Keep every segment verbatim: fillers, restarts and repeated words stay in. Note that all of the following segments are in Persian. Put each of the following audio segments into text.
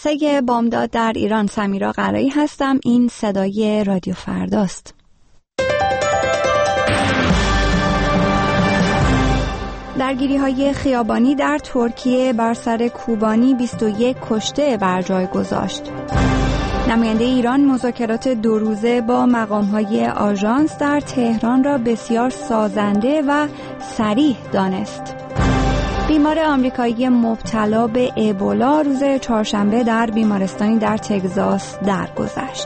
جلسه بامداد در ایران. سمیرا قرایی هستم. این صدای رادیو فرداست. درگیری‌های خیابانی در ترکیه بر سر کوبانی بیست و یک کشته بر جای گذاشت. نماینده ایران مذاکرات دو روزه با مقام‌های آژانس در تهران را بسیار سازنده و صریح دانست. بیمار آمریکایی مبتلا به ابولا روز چهارشنبه در بیمارستانی در تگزاس درگذشت.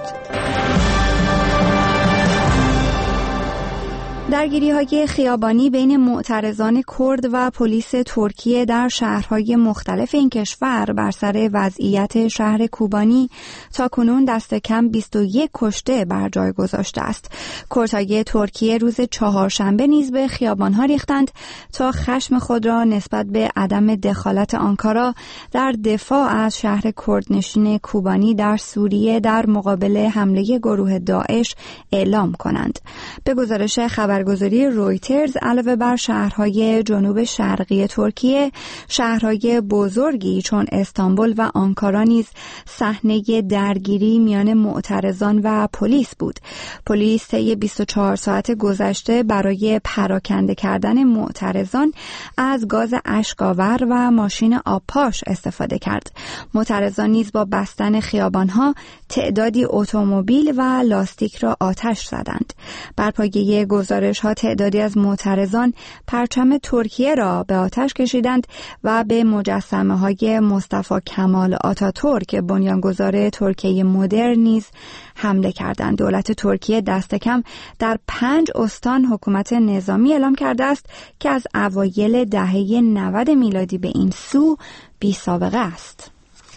درگیری‌های خیابانی بین معترضان کرد و پلیس ترکیه در شهرهای مختلف این کشور بر سر وضعیت شهر کوبانی تاکنون دست کم بیست و یک کشته بر جای گذاشته است. کردهای ترکیه روز چهارشنبه نیز به خیابان‌ها ریختند تا خشم خود را نسبت به عدم دخالت آنکارا در دفاع از شهر کردنشین کوبانی در سوریه در مقابل حمله گروه داعش اعلام کنند. به گزارش خبر خبرگزاری رویترز علاوه بر شهرهای جنوب شرقی ترکیه، شهرهای بزرگی چون استانبول و آنکارا نیز صحنه درگیری میان معترضان و پلیس بود. پلیس طی بیست و چهار ساعت گذشته برای پراکنده کردن معترضان از گاز اشک‌آور و ماشین آبپاش استفاده کرد. معترضان نیز با بستن خیابانها تعدادی اتومبیل و لاستیک را آتش زدند. بر پایه گزارش ها تعدادی از معترضان پرچم ترکیه را به آتش کشیدند و به مجسمه های مصطفی کمال آتاتورک بنیانگذار ترکیه مدرن نیز حمله کردند. دولت ترکیه دست کم در پنج استان حکومت نظامی اعلام کرده است که از اوایل دهه نود میلادی به این سو بی سابقه است.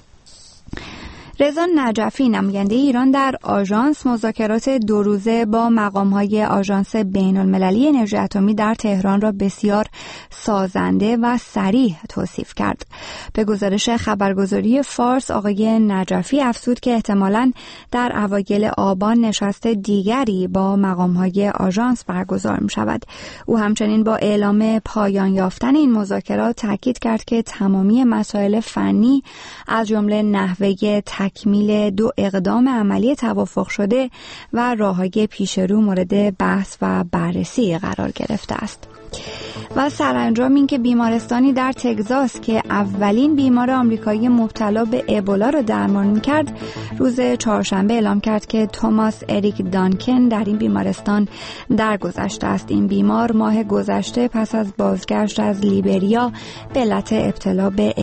رضا نجفی نماینده ایران در آژانس مذاکرات دو روزه با مقام‌های آژانس بین‌المللی انرژی اتمی در تهران را بسیار سازنده و صریح توصیف کرد. به گزارش خبرگزاری فارس آقای نجفی افزود که احتمالاً در اوایل آبان نشست دیگری با مقام‌های آژانس برگزار می‌شود. او همچنین با اعلام پایان یافتن این مذاکرات تاکید کرد که تمامی مسائل فنی از جمله نحوه تکمیل دو اقدام عملی توافق شده و راه‌های پیشرو مورد بحث و بررسی قرار گرفته است. و سرانجام این که بیمارستانی در تگزاس که اولین بیمار آمریکایی مبتلا به ابولا را درمان می‌کرد روز چهارشنبه اعلام کرد که توماس اریک دانکن در این بیمارستان درگذشته است. این بیمار ماه گذشته پس از بازگشت از لیبریا به علت ابتلا به